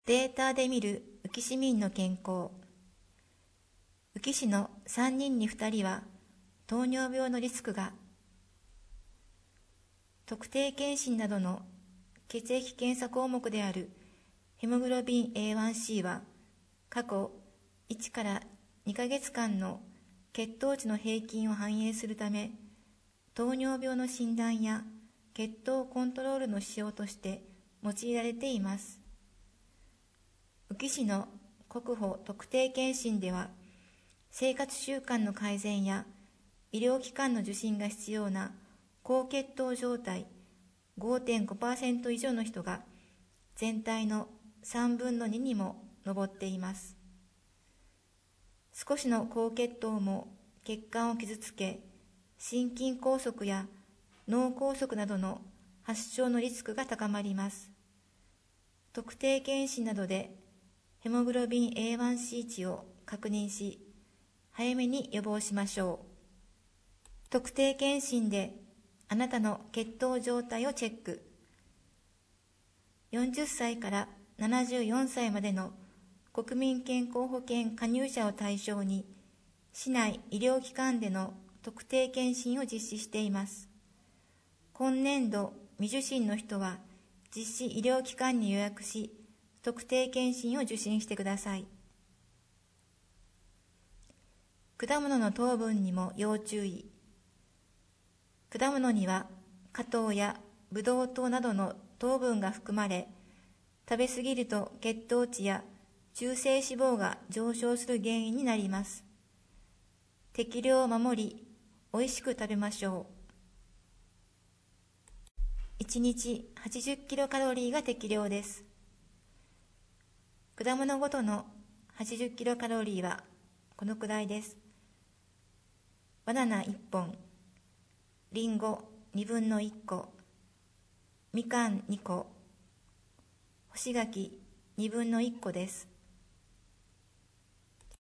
データで見る宇城市民の健康。宇城市の3人に2人は糖尿病のリスクが。特定健診などの血液検査項目であるヘモグロビン A1C は過去1から2ヶ月間の血糖値の平均を反映するため、糖尿病の診断や血糖コントロールの指標として用いられています。宇城市の国保特定健診では、生活習慣の改善や医療機関の受診が必要な高血糖状態 5.5% 以上の人が全体の3分の2にも上っています。少しの高血糖も血管を傷つけ、心筋梗塞や脳梗塞などの発症のリスクが高まります。特定健診などでヘモグロビン A1C 値を確認し、早めに予防しましょう。特定健診であなたの血糖状態をチェック。40歳から74歳までの国民健康保険加入者を対象に、市内医療機関での特定健診を実施しています。今年度未受診の人は実施医療機関に予約し、特定健診を受診してください。果物の糖分にも要注意。果物には果糖やブドウ糖などの糖分が含まれ、食べ過ぎると血糖値や中性脂肪が上昇する原因になります。適量を守り、おいしく食べましょう。1日80キロカロリーが適量です。果物ごとの80キロカロリーはこのくらいです。バナナ1本、リンゴ2分の1個、みかん2個、干し柿2分の1個です。